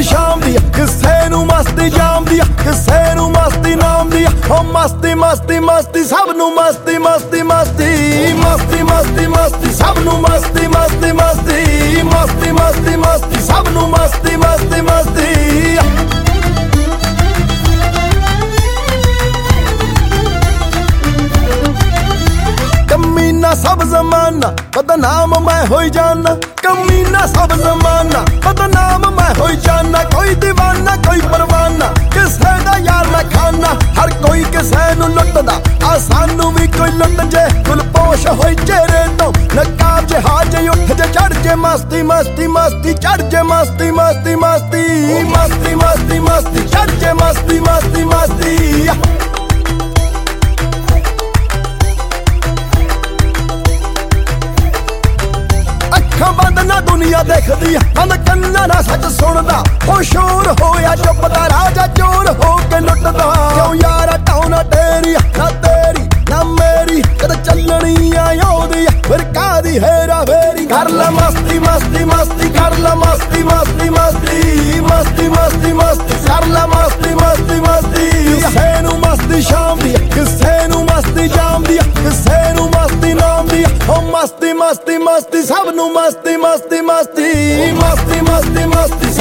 ਮਸਤੀ ਸ਼ਾਮ ਦੀ ਕਿਸੇ ਨੂੰ ਮਸਤੀ ਜਾਮ ਦੀ ਕਿਸੇ ਨੂੰ ਮਸਤੀ ਨਾਮ ਦੀ ਓ ਮਸਤੀ ਮਸਤੀ ਮਸਤੀ ਸਭ ਨੂੰ ਮਸਤੀ ਮਸਤੀ ਮਸਤੀ ਮਸਤੀ ਮਸਤੀ ਮਸਤੀ ਸਭ ਨੂੰ ਮਸਤੀ ਮਸਤੀ ਮਸਤੀ ਮਸਤੀ ਮਸਤੀ ਮਸਤੀ ਸਭ ਨੂੰ ਮਸਤੀ ਮਸਤੀ ਮਸਤੀ कमीना सब जमाना बदनाम मैं हो जाना कमीना सब जमाना बदनाम मैं हो जाना कोई दीवाना कोई परवाना किसे दा यार मैं खाना हर कोई किसे नू लुटदा आ सानू भी कोई लुट जे गुलपोश होई चेहरे तो नकाब जे हाज उठ जे चढ़ जे मस्ती मस्ती मस्ती चढ़ जे मस्ती मस्ती मस्ती मस्ती मस्ती मस्ती चढ़ जे मस्ती मस्ती मस्ती बंद ना दुनिया देखदी बंद कन्ना ना सच सुनदा ओ शोर होया चुपदा राजा चोर हो के लुटदा क्यों यारा टाउना तेरी ना तेरी ना मेरी कद चलनी आयोदी फिर कादी हेरा फेरी कर ला मस्ती मस्ती मस्ती कर ला मस्ती मस्ती मस्ती मस्ती मस्ती मस्ती कर ला मस्ती मस्ती मस्ती किसे नू मस्ती शाम दी किसे नू मस्ती जाम दी किसे नू मस्ती नाम दी ओ मस्ती मस्ती मस्ती सब नू मस्ती मस्ती मस्ती मस्ती मस्ती मस्ती